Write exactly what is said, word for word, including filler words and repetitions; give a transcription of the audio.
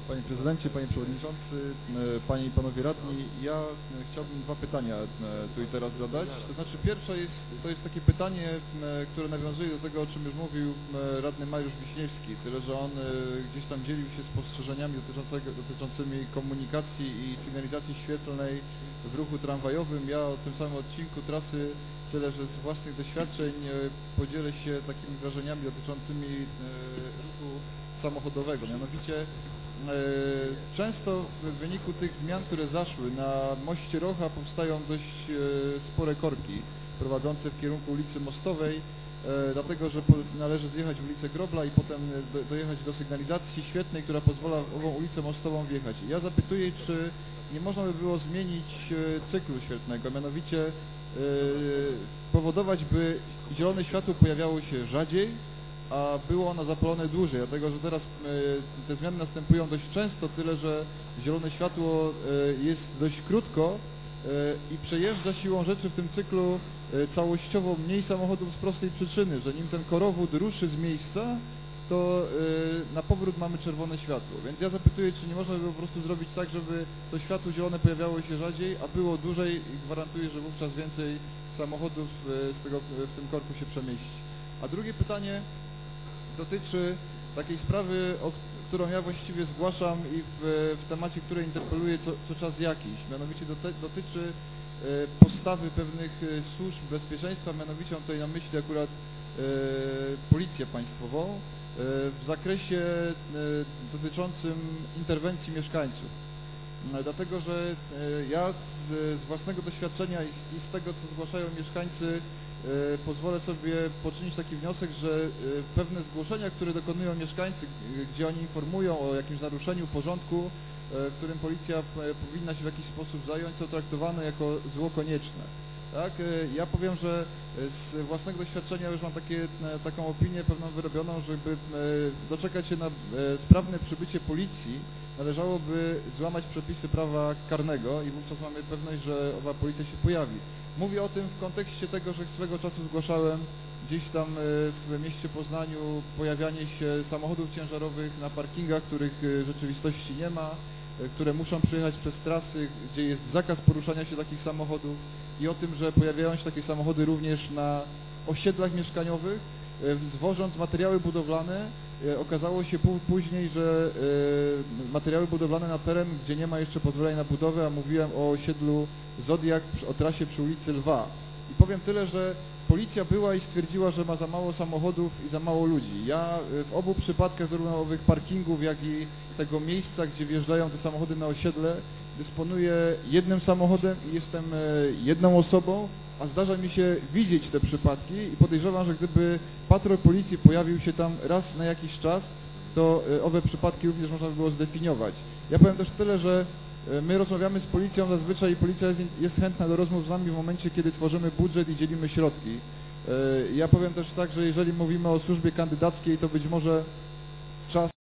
Panie Prezydencie, Panie Przewodniczący, Panie i Panowie Radni, ja chciałbym dwa pytania tu i teraz zadać. To znaczy pierwsze jest, to jest takie pytanie, które nawiązuje do tego, o czym już mówił radny Mariusz Wiśniewski, tyle że on gdzieś tam dzielił się spostrzeżeniami dotyczącymi komunikacji i sygnalizacji świetlnej w ruchu tramwajowym. Ja o tym samym odcinku trasy, tyle że z własnych doświadczeń podzielę się takimi wrażeniami dotyczącymi ruchu samochodowego. Mianowicie często w wyniku tych zmian, które zaszły na moście Rocha, powstają dość spore korki prowadzące w kierunku ulicy Mostowej, dlatego że należy zjechać w ulicę Grobla i potem dojechać do sygnalizacji świetnej, która pozwala w ową ulicę Mostową wjechać. Ja zapytuję, czy nie można by było zmienić cyklu świetlnego, mianowicie powodować, by zielone światło pojawiało się rzadziej, a było ono zapalone dłużej, dlatego że teraz y, te zmiany następują dość często, tyle że zielone światło y, jest dość krótko y, i przejeżdża siłą rzeczy w tym cyklu y, całościowo mniej samochodów z prostej przyczyny, że nim ten korowód ruszy z miejsca, to y, na powrót mamy czerwone światło. Więc ja zapytuję, czy nie można by po prostu zrobić tak, żeby to światło zielone pojawiało się rzadziej, a było dłużej i gwarantuję, że wówczas więcej samochodów y, z tego, w tym korku się przemieści. A drugie pytanie dotyczy takiej sprawy, o którą ja właściwie zgłaszam i w, w temacie, której interpeluję co, co czas jakiś. Mianowicie doty, dotyczy e, postawy pewnych e, służb bezpieczeństwa, mianowicie mam tutaj na myśli akurat e, policję państwową e, w zakresie e, dotyczącym interwencji mieszkańców. No, dlatego, że e, ja z, z własnego doświadczenia i z, i z tego, co zgłaszają mieszkańcy, E, pozwolę sobie poczynić taki wniosek, że e, pewne zgłoszenia, które dokonują mieszkańcy, gdzie oni informują o jakimś naruszeniu porządku, e, którym policja p, powinna się w jakiś sposób zająć, są traktowane jako zło konieczne. Tak? E, ja powiem, że z własnego doświadczenia już mam takie, e, taką opinię pewną wyrobioną, żeby e, doczekać się na e, sprawne przybycie policji, należałoby złamać przepisy prawa karnego i wówczas mamy pewność, że owa policja się pojawi. Mówię o tym w kontekście tego, że swego czasu zgłaszałem gdzieś tam w mieście Poznaniu pojawianie się samochodów ciężarowych na parkingach, których w rzeczywistości nie ma, które muszą przejechać przez trasy, gdzie jest zakaz poruszania się takich samochodów i o tym, że pojawiają się takie samochody również na osiedlach mieszkaniowych, zwożąc materiały budowlane. Okazało się później, że materiały budowlane na teren, gdzie nie ma jeszcze pozwolenia na budowę, a mówiłem o osiedlu Zodiak, o trasie przy ulicy Lwa. I powiem tyle, że policja była i stwierdziła, że ma za mało samochodów i za mało ludzi. Ja w obu przypadkach, zarówno owych parkingów, jak i tego miejsca, gdzie wjeżdżają te samochody na osiedle, dysponuję jednym samochodem i jestem jedną osobą, a zdarza mi się widzieć te przypadki i podejrzewam, że gdyby patrol policji pojawił się tam raz na jakiś czas, to owe przypadki również można by było zdefiniować. Ja powiem też tyle, że my rozmawiamy z policją zazwyczaj i policja jest, jest chętna do rozmów z nami w momencie, kiedy tworzymy budżet i dzielimy środki. Ja powiem też tak, że jeżeli mówimy o służbie kandydackiej, to być może czas